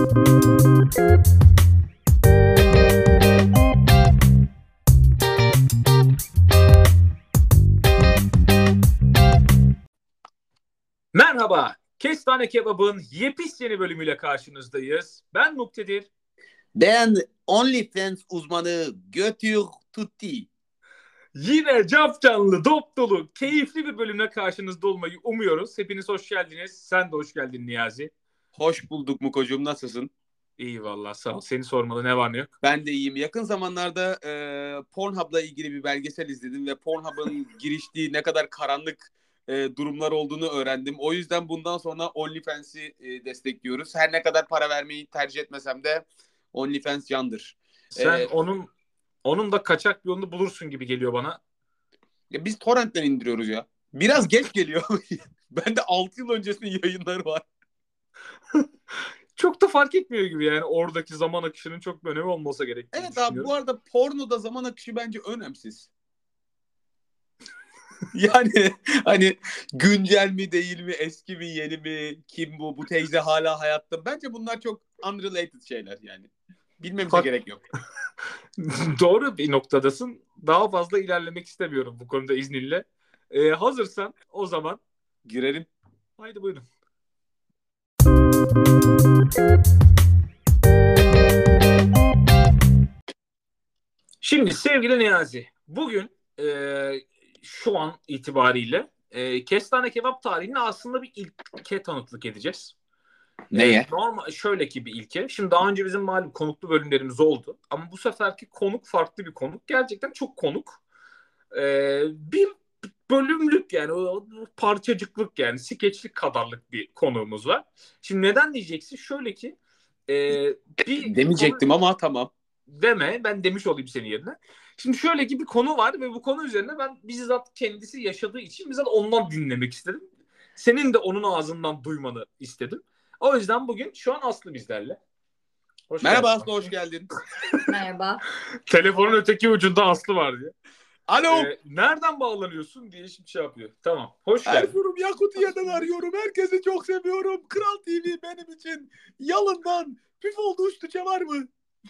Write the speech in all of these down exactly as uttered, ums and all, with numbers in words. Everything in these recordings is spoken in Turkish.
Merhaba, Kestane Kebab'ın yepyeni bölümüyle karşınızdayız. Ben Muktedir. Ben OnlyFans uzmanı Götür Tutti. Yine capcanlı, dop dolu, keyifli bir bölümle karşınızda olmayı umuyoruz. Hepiniz hoş geldiniz. Sen de hoş geldin Niyazi. Hoş bulduk Mukocuğum, nasılsın? İyi vallahi, sağ ol. Seni sormalı, ne var ne yok? Ben de iyiyim. Yakın zamanlarda e, Pornhub'la ilgili bir belgesel izledim ve Pornhub'ın giriştiği ne kadar karanlık e, durumlar olduğunu öğrendim. O yüzden bundan sonra OnlyFans'i e, destekliyoruz. Her ne kadar para vermeyi tercih etmesem de OnlyFans candır. Sen E, onun onun da kaçak bir yolunu bulursun gibi geliyor bana. ya biz torrentten indiriyoruz ya. Biraz geç geliyor. Bende altı yıl öncesinin yayınları var. Çok da fark etmiyor gibi yani, oradaki zaman akışının çok bir önemi olmasa gerektiğini Evet abi, bu arada pornoda zaman akışı bence önemsiz. Yani hani güncel mi değil mi, eski mi yeni mi, kim bu, bu teyze hala hayatta. Bence bunlar çok unrelated şeyler yani. Bilmemize Bak, gerek yok. doğru bir noktadasın. Daha fazla ilerlemek istemiyorum bu konuda izninle. Ee, hazırsan o zaman Girelim. haydi buyurun. Şimdi sevgili Niyazi, bugün e, şu an itibariyle e, Kestane Kebap tarihine aslında bir ilke tanıklık edeceğiz. Neye? E, normal şöyle ki bir ilke. Şimdi daha önce bizim malum konuklu bölümlerimiz oldu. Ama bu seferki konuk farklı bir konuk. Gerçekten çok konuk. E, bir bölümlük yani o parçacıklık yani skeçlik kadarlık bir konuğumuz var. Şimdi neden diyeceksin? Şöyle ki e, bir Demeyecektim konu... ama tamam. Deme, ben demiş olayım senin yerine. Şimdi şöyle ki bir konu var ve bu konu üzerine ben bizzat kendisi yaşadığı için bizzat ondan dinlemek istedim. Senin de onun ağzından duymanı istedim. O yüzden bugün şu an Aslı bizlerle. Hoş Merhaba geldin. Aslı, hoş geldin. Merhaba. Telefonun öteki ucunda Aslı var diye. Alo. Ee, nereden bağlanıyorsun diye şimdi şey yapıyor. Tamam, hoş geldin. Erzurum Yakutiye'den arıyorum. Herkesi çok seviyorum. Kral T V benim için yalından püf oldu uçtuça var mı?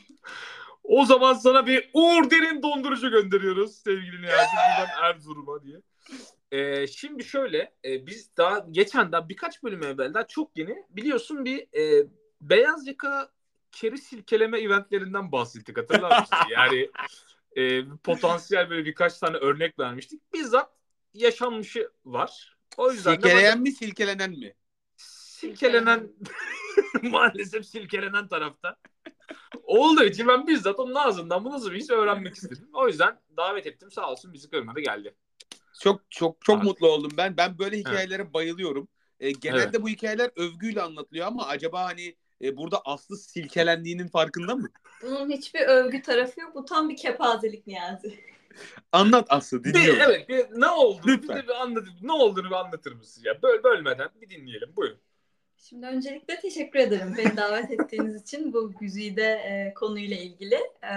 O zaman sana bir Uğur Derin dondurucu gönderiyoruz sevgili Niyazi. Buradan Erzurum'a diye. Ee, şimdi şöyle e, biz daha geçen daha birkaç bölüm evvel daha çok yeni biliyorsun bir e, beyaz yaka keri silkeleme eventlerinden bahsettik, hatırlar mısın? Yani e, potansiyel böyle birkaç tane örnek vermiştik. Bizzat yaşanmışı var. O yüzden Silkeleyen de mi silkelenen mi? silkelenen maalesef silkelenen tarafta olduğu için ben bizzat onun ağzından bu nasıl bir his öğrenmek istedim. O yüzden davet ettim, sağ olsun bizi kırmadı geldi. Çok çok çok Abi. mutlu oldum ben. Ben böyle hikayelere evet. bayılıyorum. E, genelde Evet. bu hikayeler övgüyle anlatılıyor ama acaba hani e, burada Aslı silkelendiğinin farkında mı? Bunun hiçbir övgü tarafı yok. Bu tam bir kepazelik Niyazi. Anlat Aslı, dinliyorum. Bir, evet, bir, ne oldu? Lütfen. Bir de bir anlat, ne olduğunu bir anlatır mısın ya? Böl, bölmeden bir dinleyelim. Buyurun. Şimdi öncelikle teşekkür ederim beni davet ettiğiniz için bu güzide e, konuyla ilgili. E,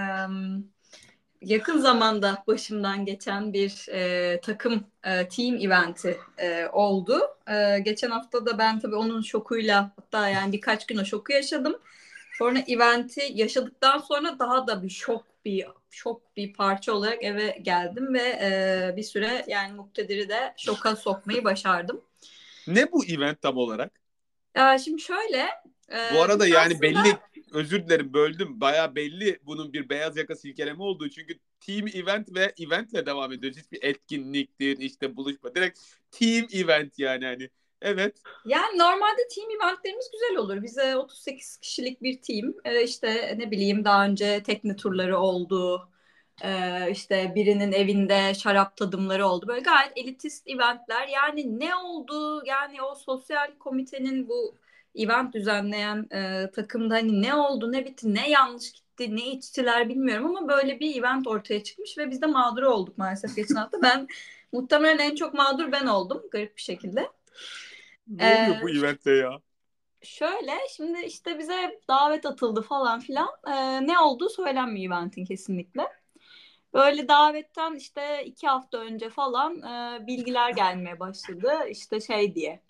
yakın zamanda başımdan geçen bir e, takım e, team eventi e, oldu. E, geçen hafta da ben tabii onun şokuyla, hatta yani birkaç gün o şoku yaşadım. Sonra eventi yaşadıktan sonra daha da bir şok bir şok bir parça olarak eve geldim ve e, bir süre yani Muktedir'i de şoka sokmayı başardım. Ne bu event tam olarak? Ya şimdi şöyle. E, bu arada yani aslında... belli, özür dilerim böldüm. Bayağı belli bunun bir beyaz yaka silkeleme olduğu. Çünkü team event ve eventle devam ediyoruz. Hiçbir etkinliktir, işte buluşma. Direkt team event yani hani. Evet. Yani normalde team eventlerimiz güzel olur. Bize otuz sekiz kişilik bir team. Ee, işte ne bileyim daha önce tekne turları oldu. Ee, işte birinin evinde şarap tadımları oldu. Böyle gayet elitist eventler. Yani ne oldu? Yani o sosyal komitenin bu event düzenleyen e, takımda hani ne oldu, ne bitti, ne yanlış gitti, ne içtiler bilmiyorum ama böyle bir event ortaya çıkmış ve biz de mağdur olduk maalesef geçen hafta. Ben muhtemelen en çok mağdur ben oldum garip bir şekilde. Ne ee, oluyor bu eventte ya? Şöyle şimdi işte bize davet atıldı falan filan. Ee, ne olduğu söylenmiyor eventin kesinlikle. Böyle davetten işte iki hafta önce falan e, bilgiler gelmeye başladı. İşte şey diye.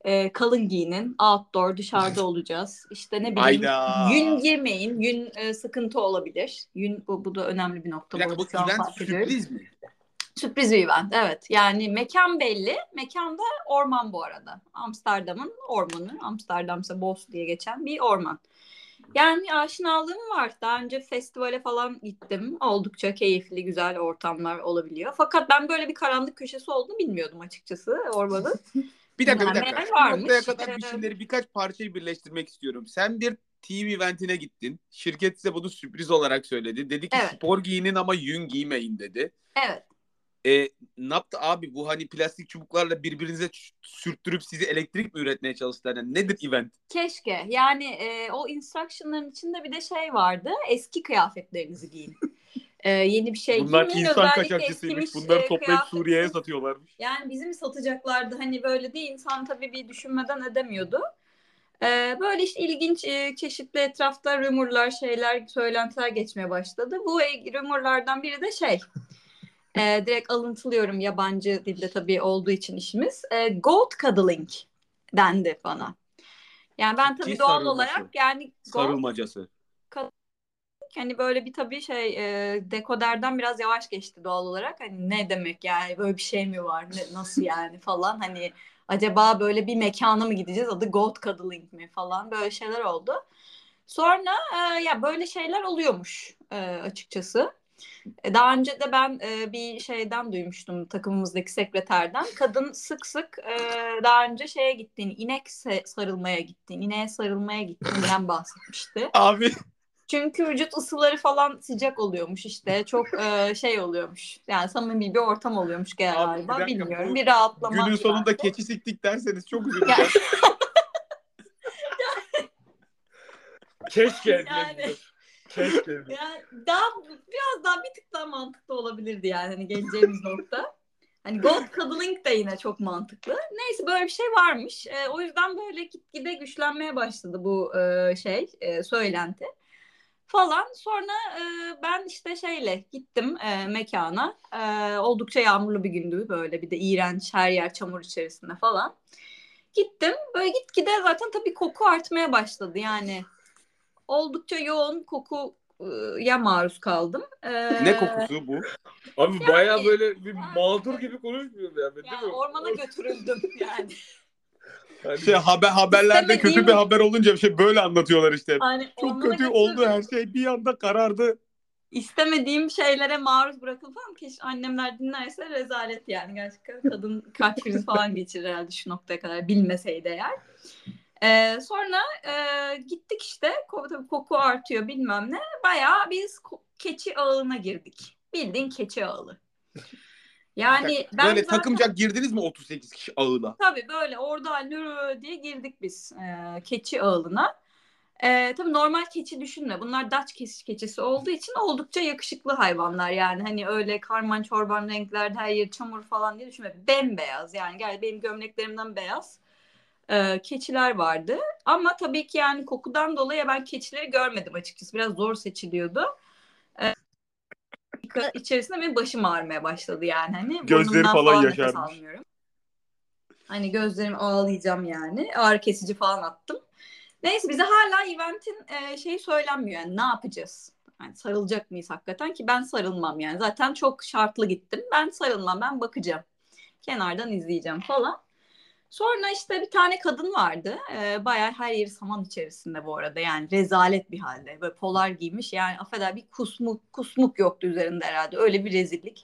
E, kalın giyinin, outdoor, dışarıda olacağız. İşte ne bileyim, Ayda. yün girmeyin, yün e, sıkıntı olabilir. Yün bu, bu da önemli bir nokta. Bir dakika, Bu bu şu an event fark ediyorum. sürpriz mi? Sürpriz bir event, evet. Yani mekan belli. Mekan da orman bu arada. Amsterdam'ın ormanı. Amsterdam'sa Bos diye geçen bir orman. Yani aşinalığım var. Daha önce festivale falan gittim. Oldukça keyifli, güzel ortamlar olabiliyor. Fakat ben böyle bir karanlık köşesi olduğunu bilmiyordum açıkçası ormanın. Bir dakika bir Yani dakika. meğer Şu varmış. noktaya kadar bir Ee, şeyleri, birkaç parçayı birleştirmek istiyorum. Sen bir team eventine gittin. Şirket size bunu sürpriz olarak söyledi. Dedi ki evet, spor giyinin ama yün giymeyin dedi. evet. E, ne yaptı abi? Bu hani plastik çubuklarla birbirinize ç- sürttürüp sizi elektrik mi üretmeye çalıştılar? Yani nedir event? Keşke. Yani e, o instruction'ların içinde bir de şey vardı. Eski kıyafetlerinizi giyin. E, yeni bir şey Bunlar giymeyin. insan Özellikle kaçakçısıymış. eskimiş Bunları e, toplayıp Suriye'ye kıyafetiniz. satıyorlarmış. Yani bizi mi satacaklardı? Hani böyle değil. İnsan tabii bir düşünmeden edemiyordu. E, böyle işte ilginç e, çeşitli etrafta rumorlar, şeyler, söylentiler geçmeye başladı. Bu e, rumorlardan biri de şey. E, direkt alıntılıyorum yabancı dilde tabii olduğu için işimiz. E, goat cuddling dendi bana. Yani ben Ciddi tabii doğal sarılması. olarak yani goat Sarılmacası. hani böyle bir tabii şey e, dekoderden biraz yavaş geçti doğal olarak. Hani ne demek yani böyle bir şey mi var? Ne, nasıl yani falan hani acaba böyle bir mekana mı gideceğiz adı goat cuddling mi falan böyle şeyler oldu. Sonra e, ya böyle şeyler oluyormuş e, açıkçası. E, Daha önce de ben e, bir şeyden duymuştum takımımızdaki sekreterden. Kadın sık sık e, daha önce şeye gittiğini, inek se- sarılmaya gittiğini, ineğe sarılmaya gittiğinden bahsetmişti. Abi Çünkü vücut ısıları falan sıcak oluyormuş işte. Çok e, şey oluyormuş. Yani samimi bir ortam oluyormuş abi bir galiba. dakika, Bilmiyorum. bu Bir rahatlama günün sonunda yani. keçi siktik derseniz çok Yani, üzüleceğim. Keşke yani, edilebilir. Keşke edilebilir. yani daha biraz daha bir tık daha mantıklı olabilirdi yani hani geleceğimiz nokta. Hani gold cuddling de yine çok mantıklı. Neyse böyle bir şey varmış. E, o yüzden böyle gitgide güçlenmeye başladı bu e, şey e, söylenti falan. Sonra e, ben işte şeyle gittim e, mekana. E, oldukça yağmurlu bir gündü böyle bir de iğrenç her yer çamur içerisinde falan. Gittim böyle gitgide zaten tabii koku artmaya başladı yani. Oldukça yoğun kokuya maruz kaldım. E, Ne kokusu bu? Abi baya böyle bir mağdur gibi konuşmuyor yani, değil yani mi? ormana götürüldüm yani. Hani Şey haber, haberlerde kötü bir İstemediğim haber olunca bir şey böyle anlatıyorlar işte. hani Çok ormana kötü oldu götürüldüm. her şey, bir anda karardı. İstemediğim şeylere maruz bırakıldım falan. Keşke annemler dinlerse rezalet yani. Gerçekten kadın kalp krizi falan geçirir herhalde şu noktaya kadar bilmeseydi eğer. Ee, sonra e, gittik işte. Ko- tabii koku artıyor bilmem ne. Bayağı biz ko- keçi ağına girdik. Bildiğin keçi ağlı. Bir dakika, Yani ben böyle zaten takımcak girdiniz mi otuz sekiz kişi ağına? tabii böyle orada nörö diye girdik biz e, keçi ağına. Ee, tabii normal keçi düşünme. Bunlar Dutch keçi, keçisi olduğu için oldukça yakışıklı hayvanlar. Yani hani öyle karman çorban renklerde her yer çamur falan diye düşünme. Bembeyaz yani. Gel benim gömleklerimden beyaz e, keçiler vardı. Ama tabii ki yani kokudan dolayı ben keçileri görmedim açıkçası. Biraz zor seçiliyordu. Ee, içerisinde benim başım ağrımaya başladı yani. Hani Gözleri burnumdan falan falan nefes yaşarmış. almıyorum. Hani gözlerim ağlayacağım yani. Ağrı kesici falan attım. Neyse bize hala eventin e, şeyi söylenmiyor yani ne yapacağız? Yani sarılacak mıyız hakikaten ki ben sarılmam yani. Zaten çok şartlı gittim. Ben sarılmam, ben bakacağım. Kenardan izleyeceğim falan. Sonra işte bir tane kadın vardı. E, bayağı her yeri saman içerisinde bu arada. Yani rezalet bir halde. Böyle polar giymiş. Yani affeder bir kusmuk, kusmuk yoktu üzerinde herhalde. Öyle bir rezillik.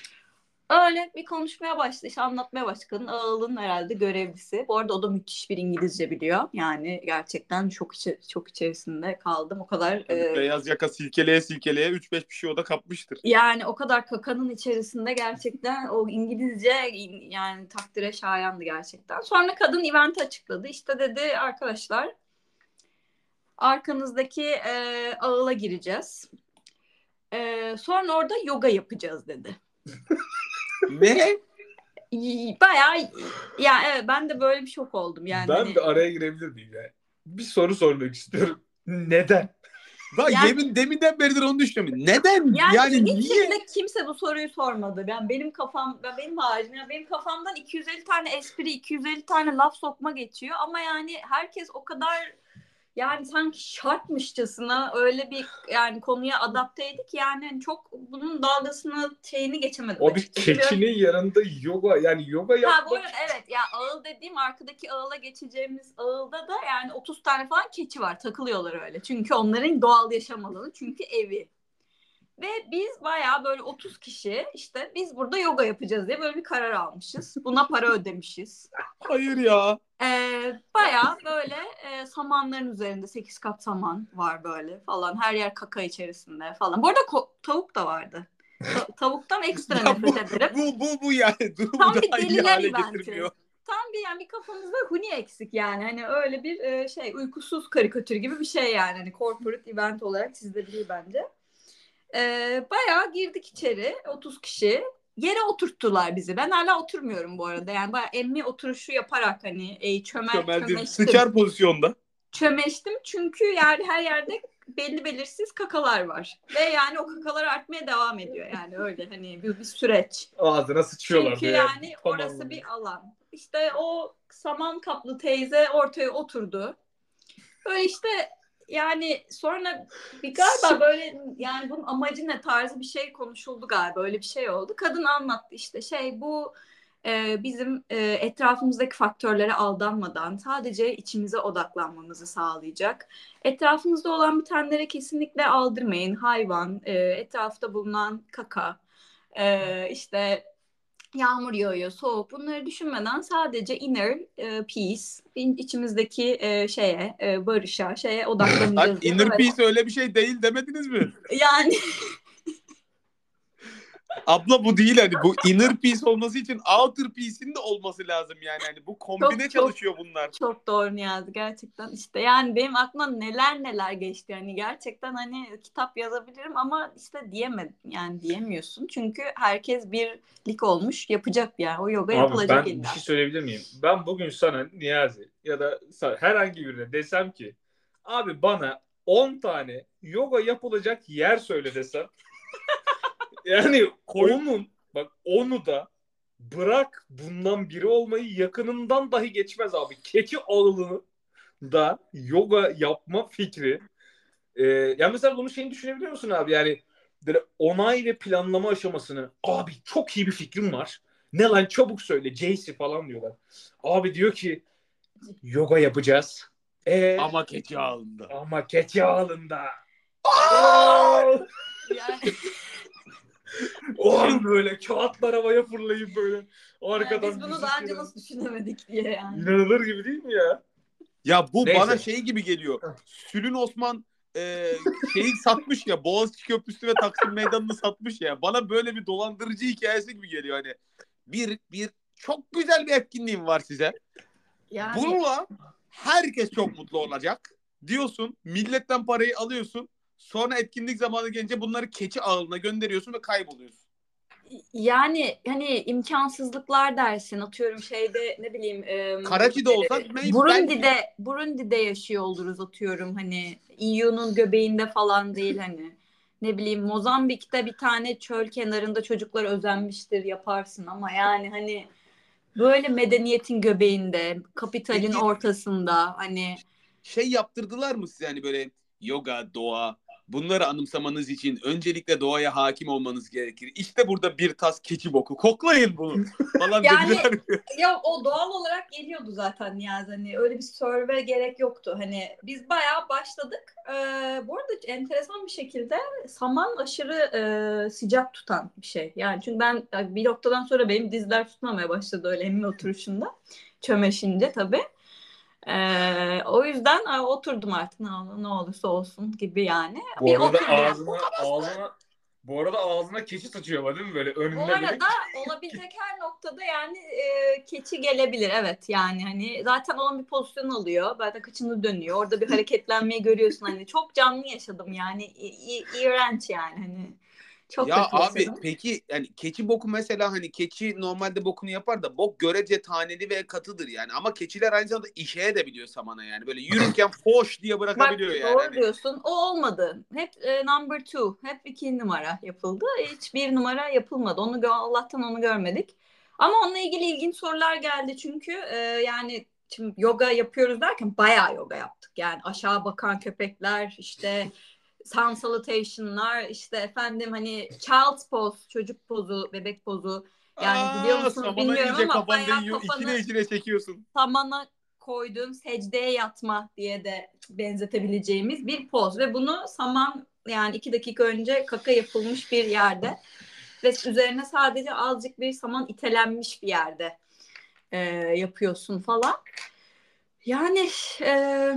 Öyle bir konuşmaya başladı, işte anlatmaya başladı. Ağıl'ın herhalde görevlisi. Bu arada o da müthiş bir İngilizce biliyor. Yani gerçekten çok içi, çok içerisinde kaldım. O kadar Tabii e, beyaz yaka silkeleye silkeleye üç beş bir şey o da kapmıştır. yani o kadar kakanın içerisinde gerçekten o İngilizce yani takdire şayandı gerçekten. Sonra kadın event açıkladı. İşte dedi arkadaşlar arkanızdaki e, ağıla gireceğiz. E, sonra orada yoga yapacağız dedi. Ne? Bayağı ya evet ben de böyle bir şok oldum yani ben hani bir araya girebilir miyim yani? Bir soru sormak istiyorum. Neden? Bak Yani- yemin deminden beridir onu düşünüyorum. Neden? Yani, Yani ilginç niye? şekilde kimse bu soruyu sormadı. Ben benim kafam, ben benim haricim, yani benim kafamdan iki yüz elli tane espri, iki yüz elli tane laf sokma geçiyor ama yani herkes o kadar yani sanki şartmışçasına öyle bir yani konuya adapteydik yani hani çok bunun dalgasını şeyini geçemedim O bir açıkçası. Biraz- keçinin yanında yoga yani yoga Ha bu yapmak. arada evet ya ağıl dediğim arkadaki ağıla geçeceğimiz ağılda da yani otuz tane falan keçi var, takılıyorlar öyle. Çünkü onların doğal yaşam alanı, çünkü evi. Ve biz bayağı böyle otuz kişi işte biz burada yoga yapacağız diye böyle bir karar almışız. Buna para ödemişiz. Hayır ya. Ee, bayağı böyle e, samanların üzerinde sekiz kat saman var böyle falan. Her yer kaka içerisinde falan. Bu arada ko- tavuk da vardı. Ta- tavuktan ekstra Ya nefret bu, ederim. bu, bu, bu yani durumu Tam bir daha iyi deliler hale eventi. getirmiyor. Tam bir yani bir kafamızda huni eksik yani. Hani öyle bir e, şey uykusuz karikatür gibi bir şey yani. Hani corporate event olarak çizilebilir bence. Ee, bayağı girdik içeri otuz kişi. Yere oturttular bizi. Ben hala oturmuyorum bu arada. Yani bayağı emmi oturuşu yaparak hani e, çömel, Çömeldi. çömeştim. Sıçar pozisyonda. Çömeştim çünkü yani her yerde belli belirsiz kakalar var. Ve yani o kakalar artmaya devam ediyor. Yani öyle hani bir, bir süreç. Ağzına sıçıyorlar. Çünkü böyle. yani Tam orası anlamda. bir alan. İşte o saman kaplı teyze ortaya oturdu. Böyle işte yani sonra bir galiba böyle yani bunun amacı ne tarzı bir şey konuşuldu galiba. Öyle bir şey oldu. Kadın anlattı işte şey bu e, bizim e, etrafımızdaki faktörlere aldanmadan sadece içimize odaklanmamızı sağlayacak. Etrafımızda olan bitenlere kesinlikle aldırmayın. Hayvan, e, etrafta bulunan kaka, e, işte yağmur yağıyor, soğuk. Bunları düşünmeden sadece inner e, peace, in- içimizdeki e, şeye, e, barışa, şeye Lan odaklanacağız. inner Evet. peace öyle bir şey değil demediniz mi? Yani Abla bu değil hani bu inner peace olması için outer peace'in de olması lazım yani. Hani bu kombine Çok, çok- çalışıyor bunlar. çok doğru Niyazi gerçekten. İşte yani benim aklıma neler neler geçti. Yani gerçekten hani kitap yazabilirim ama işte diyemedim. Yani diyemiyorsun. Çünkü herkes birlik olmuş yapacak yani. O yoga Abi yapılacak ben bir illa. şey söyleyebilir miyim? Ben bugün sana Niyazi ya da sa- herhangi birine desem ki abi bana on tane yoga yapılacak yer söyle desem yani Koy- onun bak onu da bırak bundan biri olmayı yakınından dahi geçmez abi. Keçi ağılını da yoga yapma fikri. Ee, yani mesela bunun şeyini düşünebiliyor musun abi? Yani böyle onay ve planlama aşamasını abi çok iyi bir fikrim var. Ne lan çabuk söyle J C falan diyorlar. Abi diyor ki yoga yapacağız. E, ama, Ama keçi ağında. ama keçi ağılında. Yani, O böyle kağıtlar havaya fırlayıp böyle yani arkadan biz bunu müzik daha önce gelen. nasıl düşünemedik diye yani. İnanılır gibi değil mi ya? Ya bu Neyse. bana şey gibi geliyor. Sülün Osman e, şeyi satmış ya, Boğaziçi Köprüsü ve Taksim Meydanı'nı satmış ya. Bana böyle bir dolandırıcı hikayesi gibi geliyor hani. Bir bir çok güzel bir etkinliğim var size. Yani Bununla herkes çok mutlu olacak diyorsun. Milletten parayı alıyorsun. Sonra etkinlik zamanı gelince bunları keçi ağına gönderiyorsun ve kayboluyorsun. Yani hani imkansızlıklar dersin atıyorum şeyde ne bileyim e, Karachi'de olsak maybe- Burundi'de Burundi'de yaşıyor oluruz atıyorum hani E U'nun göbeğinde falan değil hani ne bileyim Mozambik'te bir tane çöl kenarında çocuklar özenmiştir yaparsın ama yani hani böyle medeniyetin göbeğinde kapitalin Peki- ortasında hani Şey yaptırdılar mı size yani böyle yoga, doğa bunları anımsamanız için öncelikle doğaya hakim olmanız gerekir. İşte burada bir tas keçi boku. Koklayın bunu falan Yani- dediler mi? ya o doğal olarak geliyordu zaten Niyazi hani öyle bir serve gerek yoktu hani biz bayağı başladık ee, bu arada enteresan bir şekilde saman aşırı e, sıcak tutan bir şey yani çünkü ben bir noktadan sonra benim dizler tutmamaya başladı öyle emmi oturuşunda çömeşince tabii. Ee, o yüzden e, oturdum artık ne, olur, ne olursa olsun gibi yani. Bu bir arada oturdum. ağzına, ağzına bu arada ağzına keçi sıçıyor ama değil mi böyle Bu önüne arada böyle. olabilecek her noktada yani e, keçi gelebilir evet yani hani zaten onun bir pozisyon alıyor zaten kıçını dönüyor orada bir hareketlenmeyi görüyorsun hani çok canlı yaşadım yani İ- i- iğrenç yani hani Çok Ya kötü abi yaşadım. peki yani keçi boku mesela hani keçi normalde bokunu yapar da bok görece taneli ve katıdır yani. Ama keçiler aynı zamanda işeye de biliyor samana yani. Böyle yürürken foş diye Bak bırakabiliyor yani. doğru Hani diyorsun. O olmadı. Hep e, number two. Hep iki numara yapıldı. Hiç bir numara yapılmadı. Onu gö- Allah'tan onu görmedik. Ama onunla ilgili ilginç sorular geldi çünkü e, yani şimdi yoga yapıyoruz derken bayağı yoga yaptık. Yani aşağı bakan köpekler, işte sun salutation'lar, işte efendim hani child's pose, çocuk pozu, bebek pozu. Yani biliyor aa, musunuz samana bilmiyorum iyice ama kafan bayağı değiyor. kafanı İçine içine çekiyorsun. tamana koyduğun secdeye yatma diye de benzetebileceğimiz bir poz ve bunu saman yani iki dakika önce kaka yapılmış bir yerde ve üzerine sadece azıcık bir saman itelenmiş bir yerde e, yapıyorsun falan. Yani e,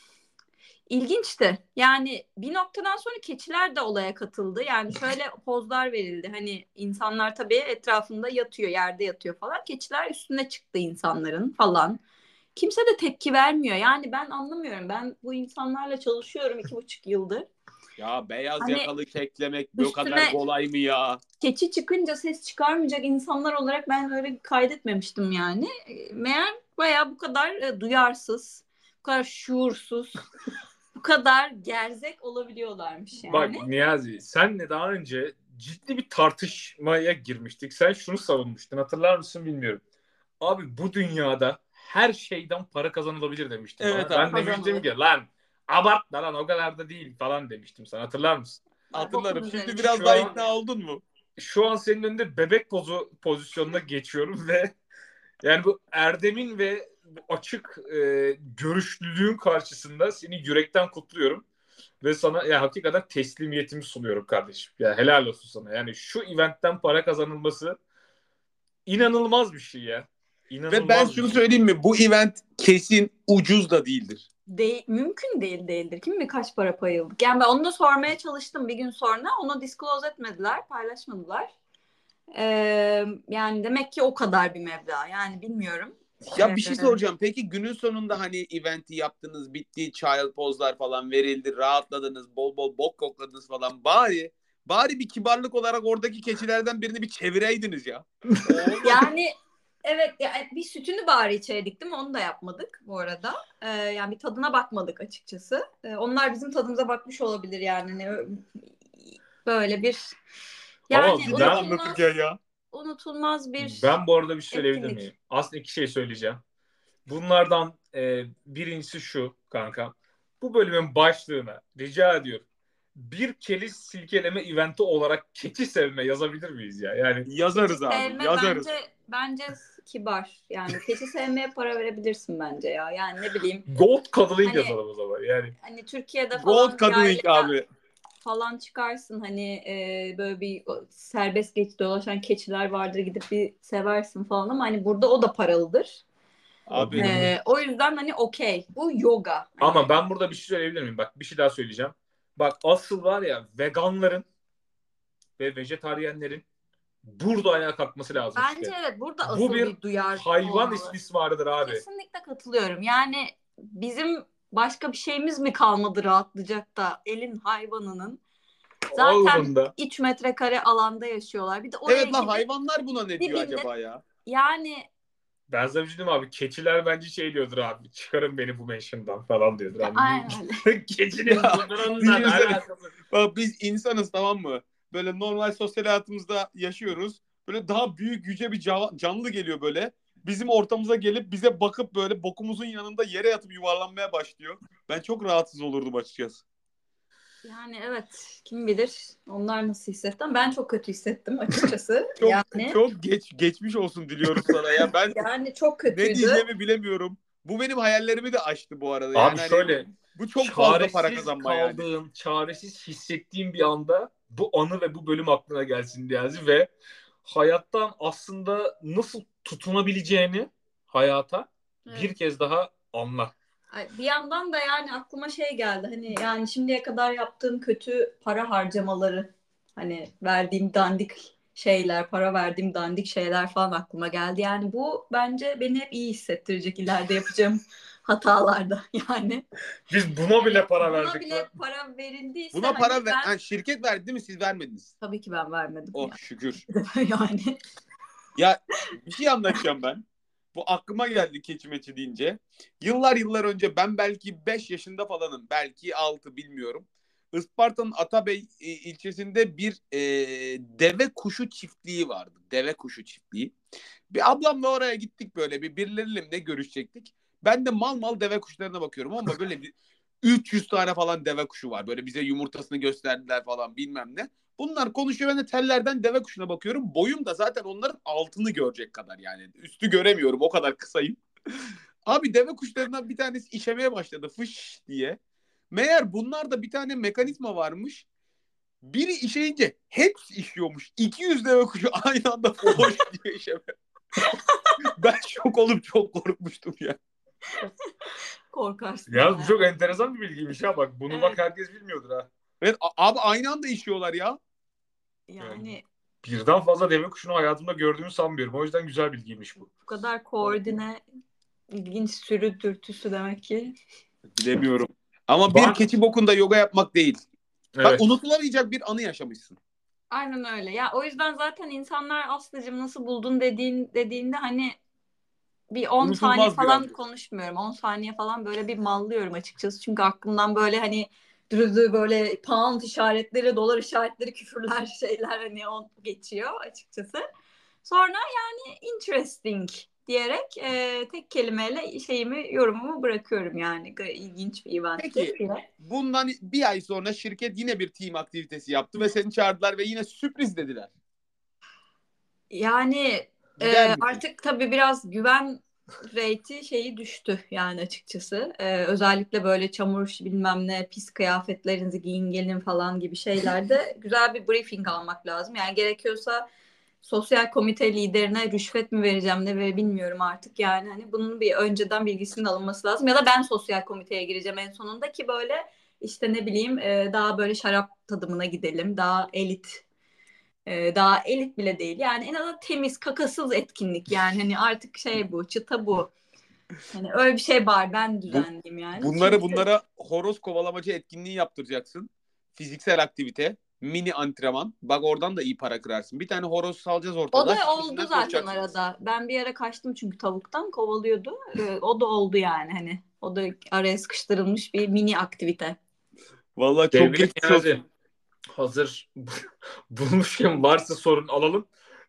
ilginçti. Yani bir noktadan sonra keçiler de olaya katıldı. Yani şöyle pozlar verildi. Hani insanlar tabii etrafında yatıyor, yerde yatıyor falan. Keçiler üstüne çıktı insanların falan. Kimse de tepki vermiyor. Yani ben anlamıyorum. Ben bu insanlarla çalışıyorum iki buçuk yıldır. Ya beyaz Hani yakalı keklemek bu kadar üstüne kolay mı ya? keçi çıkınca ses çıkarmayacak insanlar olarak ben öyle kaydetmemiştim yani. E, Meğer bayağı bu kadar e, duyarsız, bu kadar şuursuz, bu kadar gerzek olabiliyorlarmış Bak yani. Niyazi, senle daha önce ciddi bir tartışmaya girmiştik. Sen şunu savunmuştun, hatırlar mısın bilmiyorum. Abi bu dünyada her şeyden para kazanılabilir demiştin Evet bana. Ben abi. demiştim Kazanılır. ki lan abartma lan o kadar da değil falan demiştim sana, hatırlar mısın? Bokun Hatırlarım. Şimdi üzerine biraz Şu daha an ikna oldun mu? şu an senin önünde bebek pozu pozisyonuna geçiyorum ve yani bu Erdem'in ve bu açık e, görüşlülüğün karşısında seni yürekten kutluyorum. Ve sana ya hakikaten teslimiyetimi sunuyorum kardeşim. Ya helal olsun sana. Yani şu eventten para kazanılması inanılmaz bir şey ya. Ve ben İnanılmaz bir şunu şey. söyleyeyim mi? Bu event kesin ucuz da değildir. De mümkün değil değildir. Kim mi kaç para payıldık? Yani ben onu da sormaya çalıştım bir gün sonra. Onu disclose etmediler, paylaşmadılar. Ee, yani demek ki o kadar bir meblağ. Yani bilmiyorum. Ya Ee, bir şey soracağım. Peki günün sonunda hani eventi yaptınız, bitti, child pozlar falan verildi, rahatladınız, bol bol bok kokladınız falan. Bari bari bir kibarlık olarak oradaki keçilerden birini bir çevireydiniz ya. O olmadı. yani evet ya, bir sütünü bari içeydik değil mi? Onu da yapmadık bu arada. Ee, yani bir tadına bakmadık açıkçası. Ee, onlar bizim tadımıza bakmış olabilir yani. Hani böyle bir Ama yani Gidiyor ben anlatırken unutulmaz ya. unutulmaz bir ben bu arada bir şey söyleyebilir etkinlik. miyim? Aslında iki şey söyleyeceğim. Bunlardan e, birincisi şu kanka. Bu bölümün başlığına rica ediyorum. Bir keliz silkeleme eventi olarak keçi sevme yazabilir miyiz ya? Yani Keçi Yazarız abi, sevme yazarız. bence bence kibar. Yani keçi sevmeye para verebilirsin bence ya. Yani ne bileyim. gold cuddling Hani yazalım o zaman. Yani hani Türkiye'de Gold falan cuddling yaylaya abi. falan çıkarsın hani e, böyle bir serbest geç dolaşan keçiler vardır gidip bir seversin falan ama hani burada o da paralıdır. Abi E, o yüzden hani okey. Bu yoga. Hani ama ben burada bir şey söyleyebilir miyim? Bak bir şey daha söyleyeceğim. Bak asıl var ya veganların ve vejetaryenlerin burada ayağa kalkması lazım bence işte. evet burada Bu asıl bir bir duyar hayvan olmalı. istismarıdır abi. Kesinlikle katılıyorum. Yani bizim başka bir şeyimiz mi kalmadı rahatlayacak da elin hayvanının zaten Oğlum üç metrekare alanda yaşıyorlar. Bir de oraya evet lan gidip hayvanlar buna ne diyor dibinde acaba ya? yani ben sana bir şey diyeyim abi. Keçiler bence şey diyordur abi. Çıkarın beni bu mansion'dan falan diyordur abi. aynen öyle. Keçinin Ya bununla ne düşünsene. alakası? Bak biz insanız tamam mı? Böyle normal sosyal hayatımızda yaşıyoruz. Böyle daha büyük yüce bir ca- canlı geliyor böyle. Bizim ortamıza gelip bize bakıp böyle bokumuzun yanında yere yatıp yuvarlanmaya başlıyor. Ben çok rahatsız olurdum açıkçası. Yani evet kim bilir onlar nasıl hissetti ama ben çok kötü hissettim açıkçası. Çok Yani çok geç geçmiş olsun diliyoruz sana ya. Ben yani çok ne kötüydü. diyeceğimi bilemiyorum. Bu benim hayallerimi de aştı bu arada. Abi Yani hani şöyle bu çok fazla para çaresiz kazanma yani. kaldığın, çaresiz hissettiğin bir anda bu anı ve bu bölüm aklına gelsin Niyazi ve hayattan aslında nasıl tutunabileceğini hayata bir Evet. kez daha anla. Ay, bir yandan da yani aklıma şey geldi hani yani şimdiye kadar yaptığım kötü para harcamaları hani verdiğim dandik şeyler para verdiğim dandik şeyler falan aklıma geldi. Yani bu bence beni hep iyi hissettirecek ileride yapacağım hatalarda yani. Biz buna bile para Buna verdik. bile lan. para verildiyse Buna para hani ver. ben... Ha, şirket verdi değil mi? Siz vermediniz. Tabii ki ben vermedim. Oh yani. şükür. yani. Ya bir şey anlatacağım ben. Bu aklıma geldi keçi meçi deyince. Yıllar yıllar önce ben belki beş yaşında falanım. Belki altı bilmiyorum. Isparta'nın Atabey e, ilçesinde bir e, deve kuşu çiftliği vardı. Deve kuşu çiftliği. Bir ablamla oraya gittik böyle. Bir birileriyle ne görüşecektik. Ben de mal mal deve kuşlarına bakıyorum ama böyle bir üç yüz tane falan deve kuşu var. Böyle bize yumurtasını gösterdiler falan bilmem ne. Bunlar konuşuyor, ben de tellerden deve kuşuna bakıyorum. Boyum da zaten onların altını görecek kadar yani. Üstü göremiyorum, o kadar kısayım. Abi deve kuşlarından bir tanesi işemeye başladı fış diye. Meğer bunlarda bir tane mekanizma varmış. Biri işeyince hepsi işiyormuş. iki yüz deve kuşu aynı anda hoş diye işeme. Ben şok olup çok korkmuştum ya. Korkarsın. Ya bu çok enteresan bir bilgiymiş ha bak. Bunu Evet. bak herkes bilmiyordur ha. Evet a- abi aynı anda işiyorlar ya. Yani Birden fazla deve kuşunu hayatımda gördüğümü sanmıyorum. O yüzden güzel bilgiymiş bu. bu kadar koordine ilginç sürü dürtüsü demek ki. Bilemiyorum. Ama Bak- bir keçi bokunda yoga yapmak değil. Bak Evet. unutulamayacak bir anı yaşamışsın. Aynen öyle. Ya o yüzden zaten insanlar Aslı'cım nasıl buldun dediğin dediğinde hani bir on Unutulmaz saniye bir falan andı. konuşmuyorum. on saniye falan böyle bir mallıyorum açıkçası. Çünkü aklımdan böyle hani dürüzü böyle pound işaretleri, dolar işaretleri, küfürler, şeyler hani o geçiyor açıkçası. Sonra yani interesting diyerek e, tek kelimeyle şeyimi, yorumumu bırakıyorum yani. İlginç bir eventti. Peki bundan bir ay sonra şirket yine bir team aktivitesi yaptı ve seni çağırdılar ve yine sürpriz dediler. Yani Gider e, misin? artık tabii biraz güven rate'i şeyi düştü yani açıkçası. E, özellikle böyle çamur bilmem ne pis kıyafetlerinizi giyin gelin falan gibi şeylerde güzel bir briefing almak lazım. Yani gerekiyorsa sosyal komite liderine rüşvet mi vereceğim ne ve bilmiyorum artık yani hani bunun bir önceden bilgisinin alınması lazım ya da ben sosyal komiteye gireceğim en sonunda ki böyle işte ne bileyim e, daha böyle şarap tadımına gidelim, daha elit, ee, daha elit bile değil. Yani en azından temiz, kakasız etkinlik. Yani hani artık şey bu, çıta bu. Hani öyle bir şey var. Ben Bu, düzenleyeyim yani. bunları Çünkü bunlara horoz kovalamacı etkinliği yaptıracaksın. Fiziksel aktivite, mini antrenman. Bak oradan da iyi para kırarsın. Bir tane horoz salacağız o ortalığa. da oldu peşinden zaten koşacaksınız. arada. Ben bir ara kaçtım çünkü tavuktan kovalıyordu. Ee, o da oldu yani hani. O da araya sıkıştırılmış bir mini aktivite. Vallahi çok Sevgili geçmiş Niyazi, olsun. hazır bulmuşken varsa sorun alalım.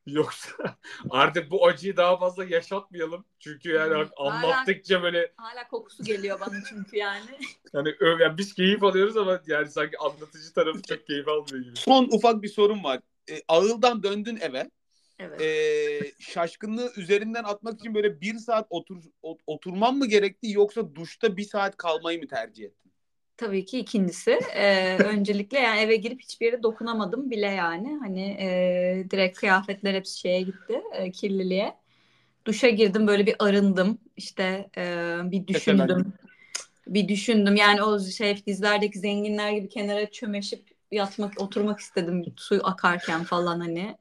Yoksa artık bu acıyı daha fazla yaşatmayalım. Çünkü yani Hala- anlattıkça böyle Hala kokusu geliyor bana çünkü yani. yani, ö- yani biz keyif alıyoruz ama yani sanki anlatıcı tarafı çok keyif almıyor gibi. Son ufak bir sorun var. E, ağıldan döndün eve. Evet. E, şaşkınlığı üzerinden atmak için böyle bir saat otur, ot- oturman mı gerekti yoksa duşta bir saat kalmayı mı tercih ettin? Tabii ki ikincisi. Ee, öncelikle yani eve girip hiçbir yere dokunamadım bile yani. Hani e, direkt kıyafetler hepsi şeye gitti, e, kirliliğe. Duşa girdim böyle bir arındım. İşte e, bir Keselendik. düşündüm. Bir düşündüm. Yani o şey dizilerdeki zenginler gibi kenara çömeşip yatmak, oturmak istedim su akarken falan hani.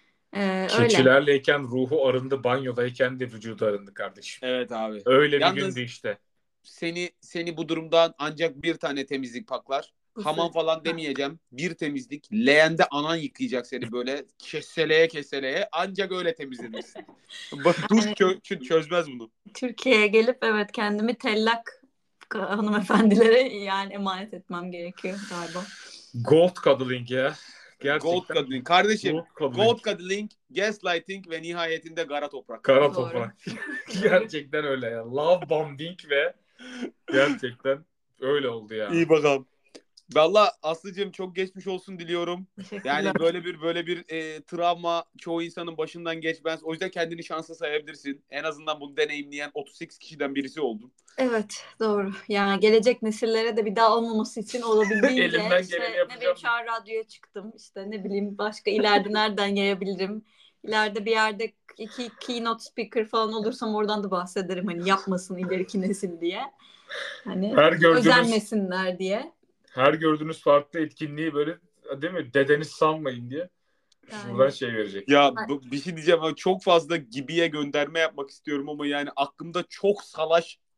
Ee, öyle. Keçilerleyken ruhu arındı, banyodayken de vücudu arındı kardeşim. Evet abi. Öyle bir Yalnız gündü işte. seni seni bu durumdan ancak bir tane temizlik paklar. Bu Hamam sırada- falan demeyeceğim. Bir temizlik. Leğende anan yıkayacak seni böyle keseleye keseleye. Ancak öyle temizlenirsin. Bak duş Yani- çö- çö- çözmez bunu. Türkiye'ye gelip evet kendimi tellak hanımefendilere yani emanet etmem gerekiyor galiba. Gold cuddling ya. Gerçekten. Gold cuddling. Kardeşim Gold cuddling. gold cuddling, gaslighting ve nihayetinde kara toprak. Kara Doğru. toprak. Gerçekten öyle ya. Love bombing ve gerçekten öyle oldu ya. İyi bakalım. Valla Aslı'cığım çok geçmiş olsun diliyorum. Teşekkürler. Yani böyle bir böyle bir e, travma çoğu insanın başından geçmez. O yüzden kendini şanslı sayabilirsin. En azından bunu deneyimleyen otuz sekiz kişiden birisi oldun. Evet doğru. Yani gelecek nesillere de bir daha olmaması için olabildiğince Elimden işte geleni ne yapacağım. bileyim şu an radyoya çıktım. İşte ne bileyim başka ileride nereden yayabilirim. İleride bir yerde iki keynote speaker falan olursam oradan da bahsederim. Hani yapmasın ileriki nesil diye. Hani Her gördüğünüz özenmesinler diye. her gördüğünüz farklı etkinliği böyle değil mi? Dedeniz sanmayın diye. Yani. Şuradan şey verecek. Ya bu, bir şey diyeceğim ama çok fazla gibiye gönderme yapmak istiyorum ama yani aklımda çok salaş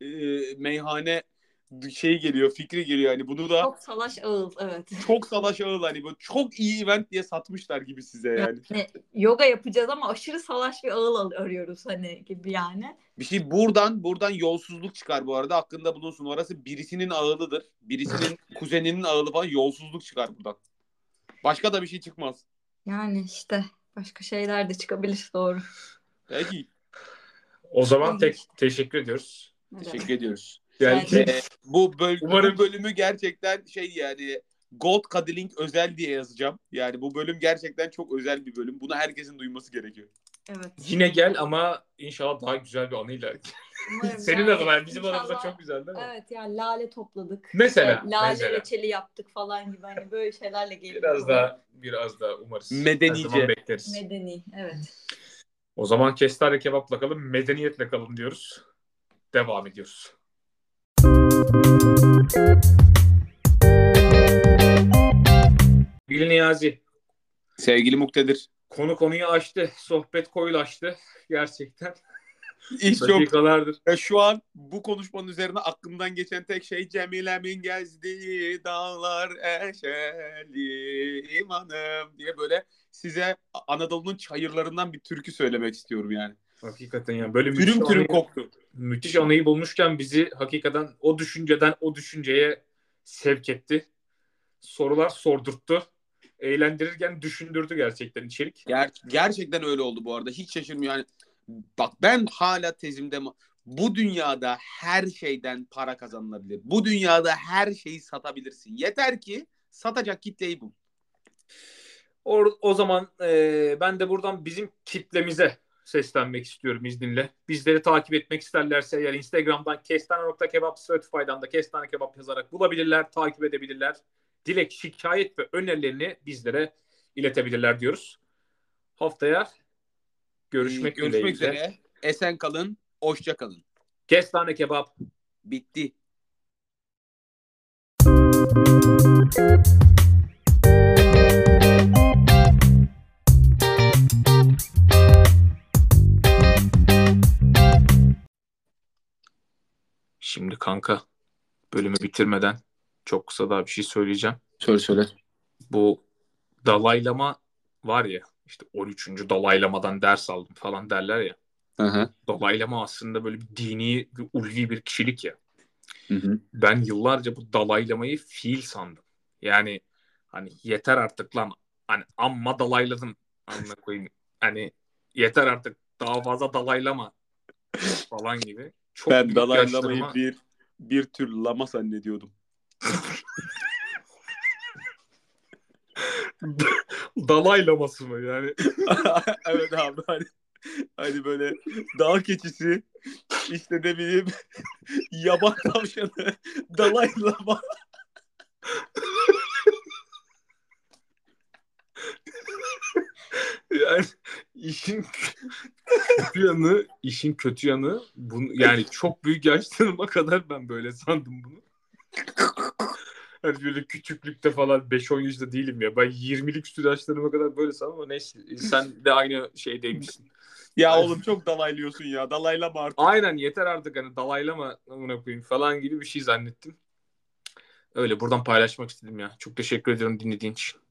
e, meyhane şey geliyor, fikri geliyor. Hani bunu da Çok salaş ağız, evet. çok salaş ağıl, hani bu çok iyi event diye satmışlar gibi size yani. Yani yoga yapacağız ama aşırı salaş bir ağıl arıyoruz hani gibi yani. Bir şey buradan buradan yolsuzluk çıkar bu arada. Hakkında bulunsun. Orası birisinin ağılıdır. Birisinin kuzeninin ağılı falan, yolsuzluk çıkar buradan. Başka da bir şey çıkmaz. Yani işte başka şeyler de çıkabilir, doğru. Peki. O zaman tek teşekkür ediyoruz. Teşekkür ediyoruz. Yani Yani, Ee, bu, böl Umarım- bu bölümü gerçekten şey yani Gold Cuddling özel diye yazacağım. Yani bu bölüm gerçekten çok özel bir bölüm. Bunu herkesin duyması gerekiyor. evet. Yine gel ama inşallah daha güzel bir anıyla. Umarım Senin yani adına, bizim inşallah- aramızda çok güzel değil mi? Evet yani lale topladık. Mesela, İşte lale mesela. reçeli yaptık falan gibi, hani böyle şeylerle geliyor. Biraz daha biraz daha umarız. Medenice. Her zaman bekleriz. Medeni, evet. O zaman kestane kebapla kalın, medeniyetle kalın diyoruz. Devam ediyoruz. Bilin Niyazi, Sevgili Muktedir. konu konuyu açtı, sohbet koyulaştı gerçekten. İş çok. Dakikalardır. Ya şu an bu konuşmanın üzerine aklımdan geçen tek şey Cemile'min gezdiği dağlar eşeli imanım diye böyle size Anadolu'nun çayırlarından bir türkü söylemek istiyorum yani. Hakikaten ya böyle müthiş Türüm türüm anıyı, koktu. müthiş anıyı bulmuşken bizi hakikaten o düşünceden o düşünceye sevk etti. Sorular sordurttu. Eğlendirirken düşündürdü gerçekten içerik. Ger- gerçekten öyle oldu bu arada. Hiç şaşırmıyorum. Yani bak, ben hala tezimde bu dünyada her şeyden para kazanılabilir. Bu dünyada her şeyi satabilirsin. Yeter ki satacak kitleyi bul. O, o zaman e, ben de buradan bizim kitlemize seslenmek istiyorum izninle. Bizleri takip etmek isterlerse eğer Instagram'dan kestane nokta kebap, Spotify'dan da kestane kebap yazarak bulabilirler, takip edebilirler. Dilek, şikayet ve önerilerini bizlere iletebilirler diyoruz. Haftaya görüşmek, Görüşmek dileğiyle. üzere. Esen kalın. Hoşça kalın. Kestane kebap Bitti. Şimdi kanka, bölümü bitirmeden çok kısa daha bir şey söyleyeceğim. Söyle söyle. Bu dalaylama var ya, işte on üçüncü dalaylamadan ders aldım falan derler ya. Hı hı. Dalaylama aslında böyle bir dini, bir ulvi bir kişilik ya. Hı hı. Ben yıllarca bu dalaylamayı fiil sandım. Yani hani yeter artık lan, hani amma dalayladım, amına koyayım. Hani yeter artık, daha fazla dalaylama falan gibi. Çok Ben büyük dalaylamayı yaşlarıma- bir bir tür lama zannediyordum. Dalaylaması mı yani? Evet abi, hani, hani böyle dağ keçisi, işte ne bileyim yaban tavşanı, dalaylama. Yani işin kötü yanı, işin kötü yanı bunu, yani çok büyük yaşlarıma kadar ben böyle sandım bunu. Hani böyle küçüklükte falan beş on yaşta değilim ya. Ben yirmilik üstü yaşlarıma kadar böyle sandım ama neyse, sen de aynı şeydeymişsin. Ya Ay- oğlum çok dalaylıyorsun ya. Dalaylama artık. Aynen, yeter artık, hani dalaylama amına koyayım falan gibi bir şey zannettim. Öyle buradan paylaşmak istedim ya. Çok teşekkür ederim dinlediğin için.